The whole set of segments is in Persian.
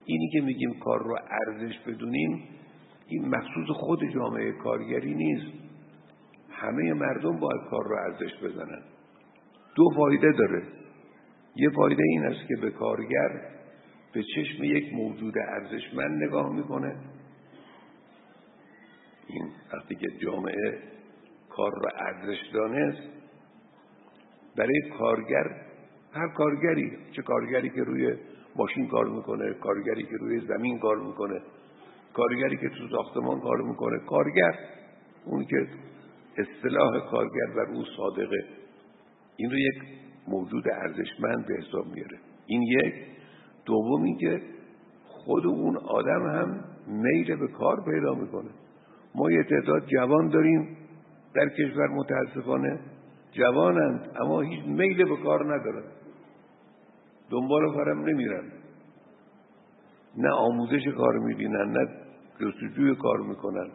اینی که میگیم کار رو ارزش بدونیم، این مخصوص خود جامعه کارگری نیست. همه مردم باید کار رو ارزش بزنن. دو فایده داره. یه فایده این است که به کارگر به چشم یک موجود ارزشمند نگاه میکنه. این وقتی که جامعه کار رو ارزش دانست، برای کارگر، هر کارگری، چه کارگری که روی ماشین کار میکنه، کارگری که روی زمین کار میکنه، کارگری که تو ساختمان کار میکنه، کارگر، اون که اصطلاح کارگر بر او صادقه، این رو یک موجود ارزشمند به حساب میاره. این یک. دومی که خود اون آدم هم میل به کار پیدا میکنه. ما یه تعداد جوان داریم در کشور، متاسفانه جوانند اما هیچ میل به کار ندارن، دنبال کارم نمیرن، نه آموزش کار میبینن، نه جستجوی کار میکنن.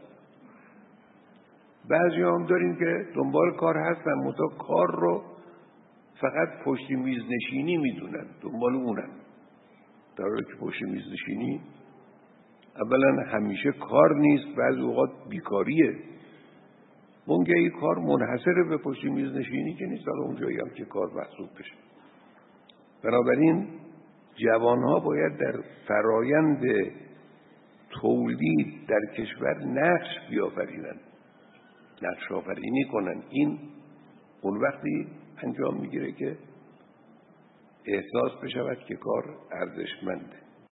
بعضی هم داریم که دنبال کار هستن، منتها کار رو فقط پشت میز نشینی میدونن، دنبال اونن، در حالی که پشت میز نشینی اولا همیشه کار نیست، بعضی اوقات بیکاریه. اونگهی کار منحصر به پشت میز نشینی که نیست، حالا اونجایی هم که کار محسوب بشه. بنابراین جوانها باید در فرایند تولید در کشور نقش بیافرینن، نقش آفرینی کنن. این اون وقتی انجام میگیره که احساس بشود که کار ارزشمنده.